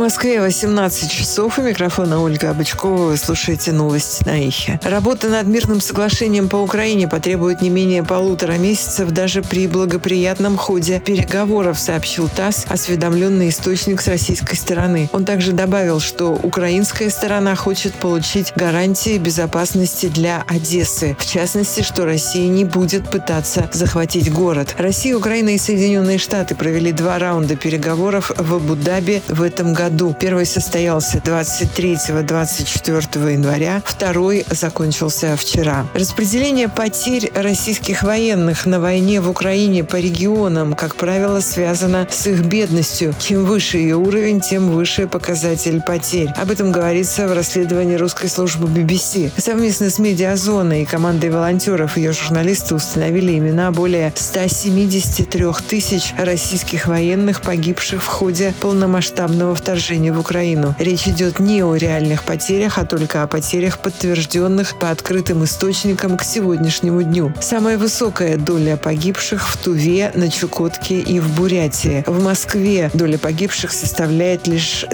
Москве 18 часов. У микрофона Ольга Обычкова. Вы слушаете новости на Эхе. Работа над мирным соглашением по Украине потребует не менее 1,5 месяцев даже при благоприятном ходе переговоров, сообщил ТАСС, осведомленный источник с российской стороны. Он также добавил, что украинская сторона хочет получить гарантии безопасности для Одессы. В частности, что Россия не будет пытаться захватить город. Россия, Украина и Соединенные Штаты провели 2 раунда переговоров в Абу-Даби в этом году. Первый состоялся 23-24 января, второй закончился вчера. Распределение потерь российских военных на войне в Украине по регионам, как правило, связано с их бедностью. Чем выше ее уровень, тем выше показатель потерь. Об этом говорится в расследовании русской службы BBC. Совместно с «Медиазоной» и командой волонтеров ее журналисты установили имена более 173 тысяч российских военных, погибших в ходе полномасштабного вторжения в Украину. Речь идет не о реальных потерях, а только о потерях, подтвержденных по открытым источникам к сегодняшнему дню. Самая высокая доля погибших в Туве, на Чукотке и в Бурятии. В Москве доля погибших составляет лишь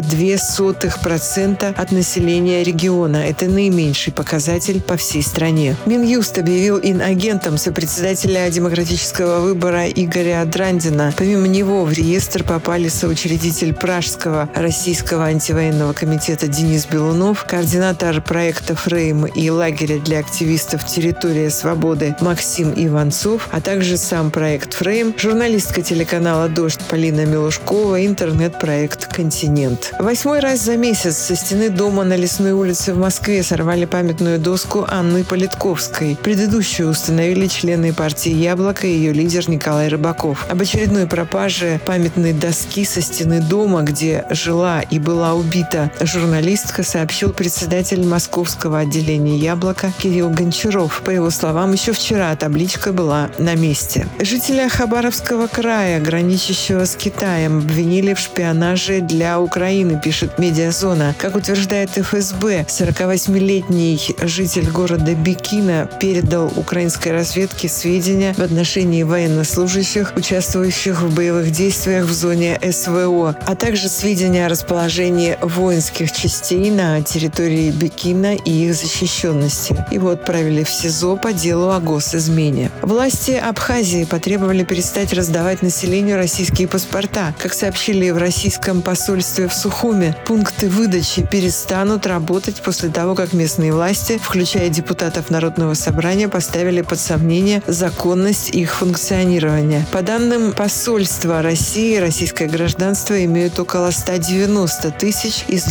0,02% от населения региона. Это наименьший показатель по всей стране. Минюст объявил иноагентом сопредседателя демократического выбора Игоря Драндина. Помимо него в реестр попали соучредитель Пражского российского антивоенного комитета Денис Белунов, координатор проекта «Фрейм» и лагеря для активистов «Территория свободы» Максим Иванцов, а также сам проект «Фрейм», журналистка телеканала «Дождь» Полина Милушкова, интернет-проект «Континент». 8-й раз за месяц со стены дома на Лесной улице в Москве сорвали памятную доску Анны Политковской. Предыдущую установили члены партии «Яблоко» и ее лидер Николай Рыбаков. Об очередной пропаже памятной доски со стены дома, где жила и была убита журналистка, сообщил председатель московского отделения «Яблоко» Кирилл Гончаров. По его словам, еще вчера табличка была на месте. Жителя Хабаровского края, граничащего с Китаем, обвинили в шпионаже для Украины, пишет «Медиазона». Как утверждает ФСБ, 48-летний житель города Бикина передал украинской разведке сведения в отношении военнослужащих, участвующих в боевых действиях в зоне СВО, а также сведения о расположении воинских частей на территории Бикина и их защищенности. Его отправили в СИЗО по делу о госизмене. Власти Абхазии потребовали перестать раздавать населению российские паспорта. Как сообщили в российском посольстве в Сухуме, пункты выдачи перестанут работать после того, как местные власти, включая депутатов Народного собрания, поставили под сомнение законность их функционирования. По данным посольства России, российское гражданство имеют около 190 тысяч из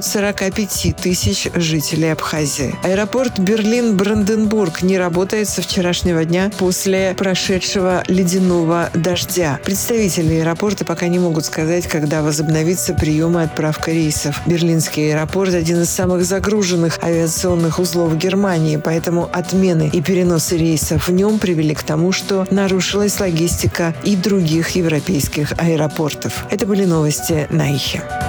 245 тысяч жителей Абхазии. Аэропорт Берлин-Бранденбург не работает со вчерашнего дня после прошедшего ледяного дождя. Представители аэропорта пока не могут сказать, когда возобновится прием и отправка рейсов. Берлинский аэропорт – один из самых загруженных авиационных узлов Германии, поэтому отмены и переносы рейсов в нем привели к тому, что нарушилась логистика и других европейских аэропортов. Это были новости на Эхе.